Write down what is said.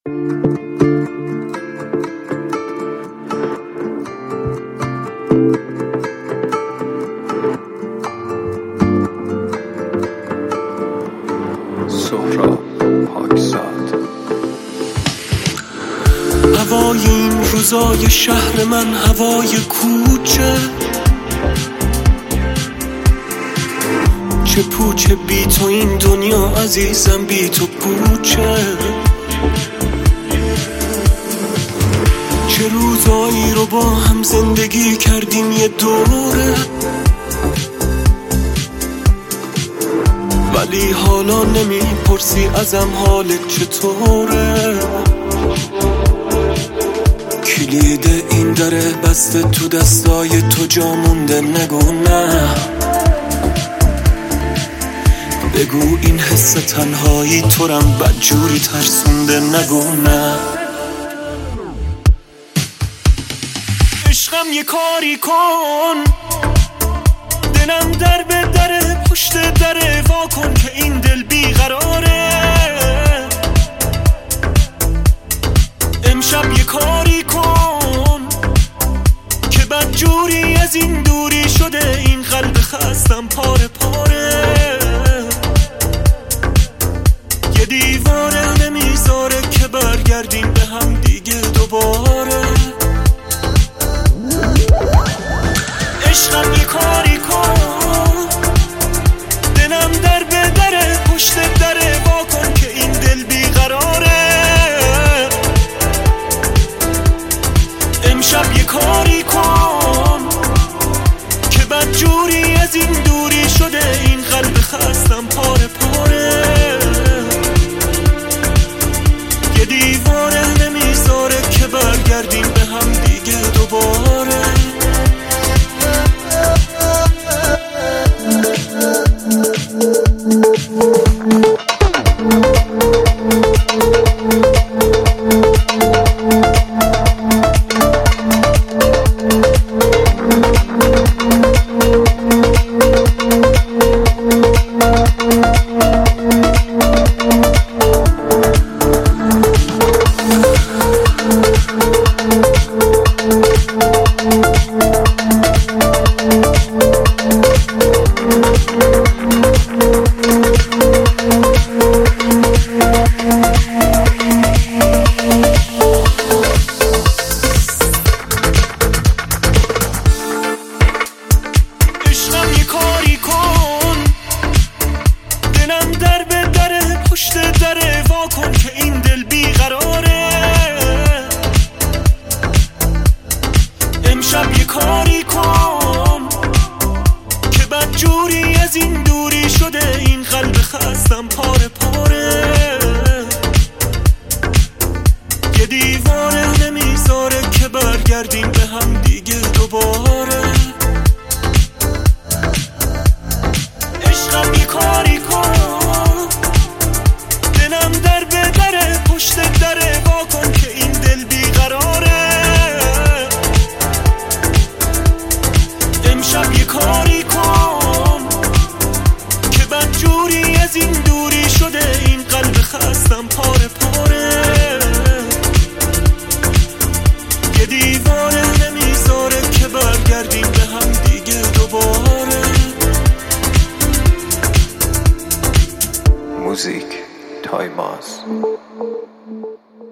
سهراب پاکزاد. هوای این روزای شهر من هوای کوچه، چه پوچه بی تو این دنیا عزیزم، بی تو پوچه. چه روزایی رو با هم زندگی کردیم یه دوره، ولی حالا نمیپرسی ازم حالت چطوره. کلید این دره بسته تو دستای تو، جا مونده نگو نه. بگو این حس تنهایی تو رم بدجوری ترسونده، نگو نه. عشقم یه کاری کن، دلم در به دره پشت دره، وا کن که این دل بیقراره. امشب یه کاری کن که بدجوری از این دوری شده، این قلب خستم پاره پاره. یه دیواره نمیذاره که برگردیم به هم دیگه دوباره. عشقم یه کاری کن، دلم در به دره پشت دره، وا کن که این دل بیقراره. امشب یه کاری کن که بدجوری از این دوری شده، این قلب خستم پاره پاره. یه دیواره نمیذاره که برگردیم به هم دیگه دوباره. امشب یه کاری کن که بدجوری از این دوری شده، این قلب خستم پاره پاره. یه دیواره نمیذاره که برگردیم به هم دیگه دوباره. عشقم یه کاری کن، دلم در به دره پشت دره، وا کن که این دل بیقراره. امشب یه کاری کن که بدجوری از این دوری شده، این قلب خستم پاره پاره. یه دیواره نمیذاره که برگردیم به هم دیگه دوباره. موزیک تایماز.